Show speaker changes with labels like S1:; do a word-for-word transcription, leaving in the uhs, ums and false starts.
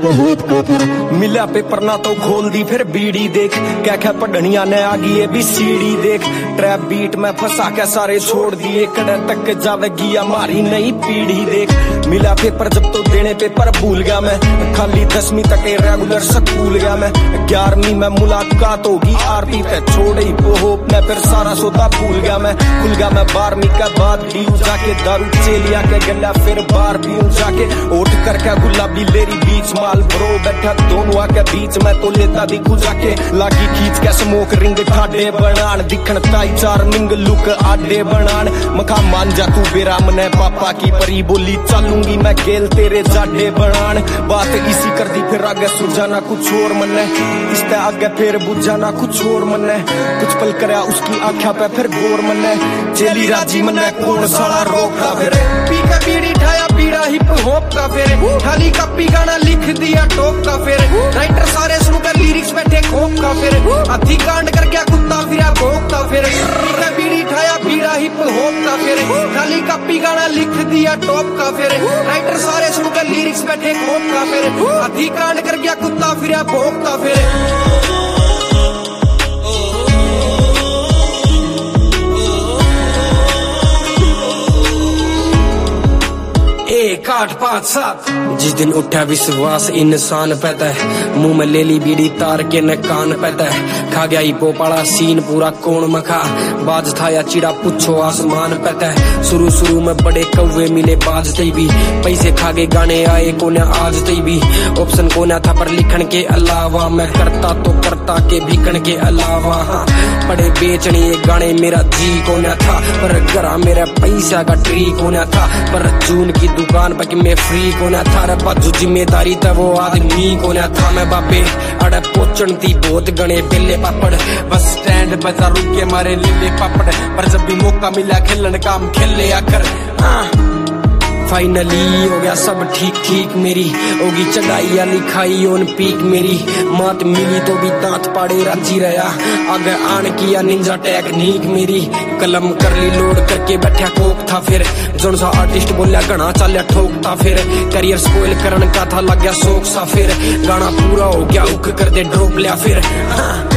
S1: Hip hop का फिर
S2: मिला पेपर ना तो खोल दी फिर बीड़ी देख, क्या क्या पढ़निया ने आगी ये भी सीढ़ी देख। ट्रैप बीट में फंसा के सारे छोड़ दिए, कड़े तक जावेगी हमारी नई पीढ़ी देख। मिला पेपर जब तो देने पेपर भूल गया मैं, खाली दसवीं तक रेगुलर स्कूल गया मैं। ग्यारहवीं में मुलाकात होगी आरती पे, छोड़ ही होप में फिर सारा सौदा भूल गया मैं। खुल गया मैं बारहवीं के बाद भी जाके दारू चेलिया के गला फिर बार भी जाके ओट करके गुलाबी लेरी बीच माल ब्रो बैठा दोनों आके बीच में तो लेता भी खुजा के लागी खींच के स्मोक रिंग ठाडे बनान दिखन ताई चार मिंग लुक आडे बनान। मखा मान जा तू बेरा मने पापा की परी बोली चलूंगी मैं गेल तेरे जाडे बनान। बात इसी कर दी फिर आगे सुलझाना कुछ और मने, इससे आगे फिर बुझाना कुछ और मने। कुछ पल करया उसकी आँखा पे फिर गोर मने, चेली राजी मने कौन साला रोका फिर।
S3: पी का बीड़ी ठाया पीड़ा हिप हॉप का फिर, खाली कॉपी गाना लिख दिया टॉप का फिर। राइटर सारे सुनकर लिरिक्स बैठे खोप का फिर, हाथी कांड कर गया कुत्ता फिर भोग का फिर। पी का बीड़ी ठाया पीड़ा हिप हॉप का फिर, खाली कॉपी गाना लिख दिया टॉप का फिर। राइटर सारे सुनकर लिरिक्स बैठे खोप का फिर, हाथी कांड कर गया कुत्ता फिर भोग का फिर। एक आठ पाँच सात
S4: जिस दिन उठा विश्वास इंसान पैदा है, मुंह में ले ली बीड़ी तार के न कान पैदा है। खा गया ही पोपाड़ा सीन पूरा कौन मखा, बाज था या चिड़ा पूछो आसमान पैदा है। शुरू शुरू में बड़े कौवे मिले बाजते भी, पैसे खा गए गाने आए कोने आज तई भी। ऑप्शन कोना था पर लिखन के अलावा, मैं करता तो करता के भीखन के अलावा। हाँ पड़े बेचने ये गाने मेरा जी कोना था, पर गरा मेरा पैसा का ट्री कोना था। पर जून की दुकान पर मैं फ्री कोना था, रे बाजू जिम्मेदारी था वो आदमी कोना था। मैं बाबे अड़ पोचन थी बहुत गणे बेले पापड़,
S3: बस स्टैंड बजा रुक के मारे ले पापड़। पर जब भी मौका मिला खेलन काम खेल ले आकर।
S4: फाइनली हो गया सब ठीक ठीक, मेरी होगी चढ़ाई या लिखाई ऑन पीक। मेरी मात मिली तो भी दांत पाड़े राजी रहा, आगे आन किया निंजा टेक्निक मेरी। कलम कर ली लोड करके बैठा कोक था फिर, जोन सा आर्टिस्ट बोलिया घना चालिया ठोक था फिर। करियर स्पॉइल करन का था लग गया शौक सा फिर, गाना पूरा हो गया उक कर दे ड्रॉप लिया फिर। हाँ